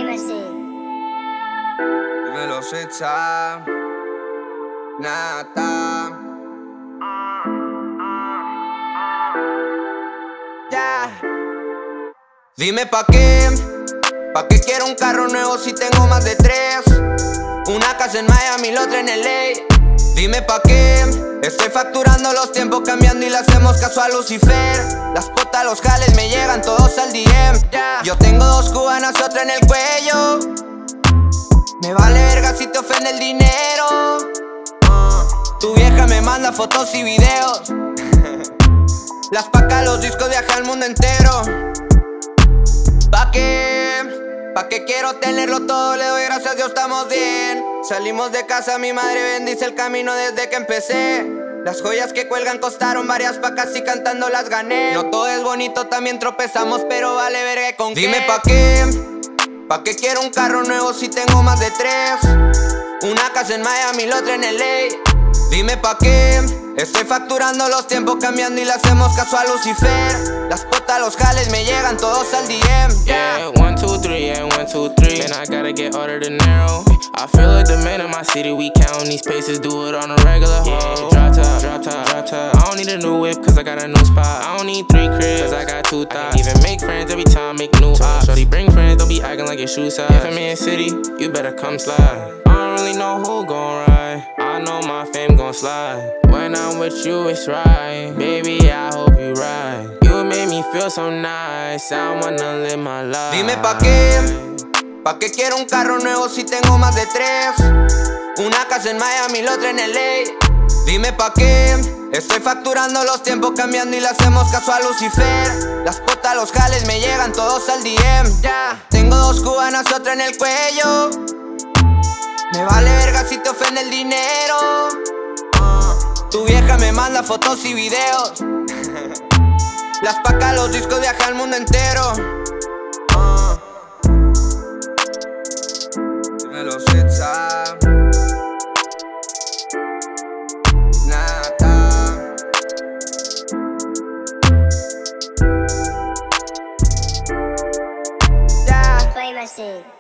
Dímelo, Sitza, Nata. Ya. Dime pa' qué quiero un carro nuevo si tengo más de 3. Una casa en Miami, la otra en LA. Dime pa' qué estoy facturando, los tiempos cambiando y le hacemos caso a Lucifer. Las potas, los jales me llegan todos al DM. Yo tengo 2 cubanas y otra en el cuello. Me vale verga si te ofende el dinero. Tu vieja me manda fotos y videos. Las pacas, los discos, viajan al mundo entero. ¿Pa' qué quiero tenerlo todo? Le doy gracias a Dios, estamos bien. Salimos de casa, mi madre bendice el camino desde que empecé. Las joyas que cuelgan costaron varias pacas y cantando las gané. No todo es bonito, también tropezamos, pero vale verga con qué. Dime pa' qué quiero un carro nuevo si tengo más de 3. Una casa en Miami, la otra en LA. Dime pa' qué estoy facturando, los tiempos cambiando y le hacemos caso a Lucifer. Las potas, los jales me llegan todos al DM. Yeah, 1, 2, 3, yeah, 1, 2, 3. Man, I gotta get all of the narrow. I feel like the man in my city, we count these paces, do it on a regular. Yeah, drop top, drop top, drop top. I don't need a new whip, cause I got a new spot. I don't need 3 cribs, cause I got 2 thoughts. I can even make friends every time, make new ops. Shorty bring friends, don't be acting like your shoe size. If I'm in the city, you better come slide. I don't really know who gon' ride, I know my fame gon' slide. When I'm with you, it's right. Baby, I hope you ride. You made me feel so nice, I wanna live my life. Dime pa' qué quiero un carro nuevo si tengo más de 3. Una casa en Miami, la otra en LA. Dime pa' qué estoy facturando, los tiempos cambiando y le hacemos caso a Lucifer. Las potas, los jales me llegan todos al DM. Tengo 2 cubanas y otra en el cuello. Me vale verga si te ofende el dinero. Tu vieja me manda fotos y videos. Las pacas, los discos, viajan al mundo entero. Dímelo, Sitza, Nata. Play my scene.